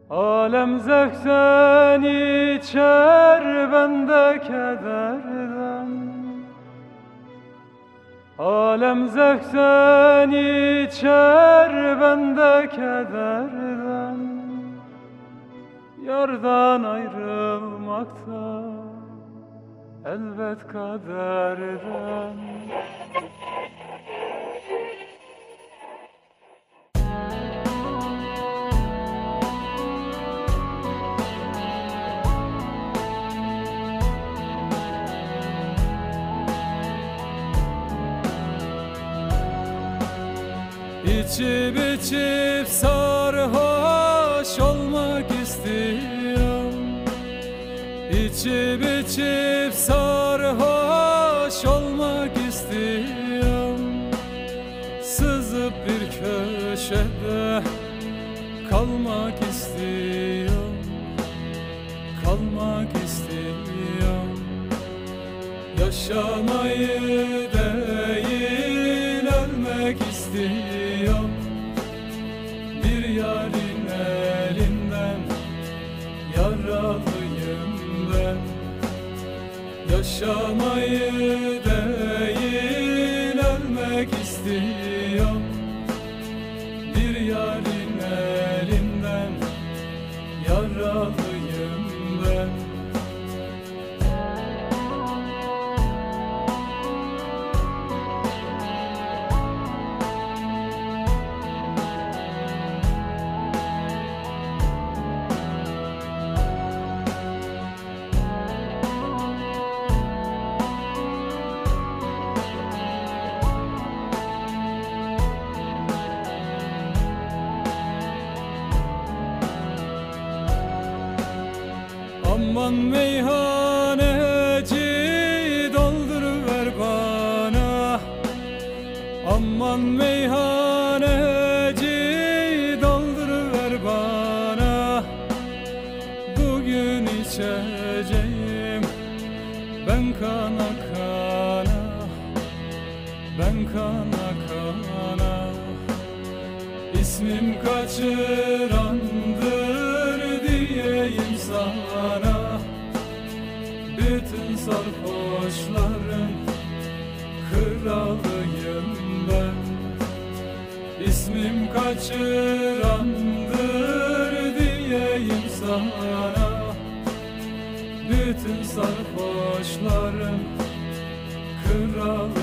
Alem zevkten içer, bende kederden. Alem zevkten içer, bende kederden. Yardan ayrılmakta elbet kaderden. İçip içip sarhoş olmak istiyorum. İçip içip sarhoş olmak istiyorum. Sızıp bir köşede kalmak istiyorum. Kalmak istiyorum. Yaşamayı değil ölmek istiyorum. Bir yarın elinden yaralıyım ben. Yaşamayı değil ölmek istiyorum. Bir yarın elinden yaralıyım ben. Aman meyhaneci dolduruver bana. Aman meyhaneci dolduruver bana. Bugün içeceğim ben kana kana. Ben kana kana. İsmim kaçırandır diyeyim sana. Bütün sarhoşların kralıyım ben. İsmim kaçırandır diyeyim sana. Bütün sarhoşların kralıyım.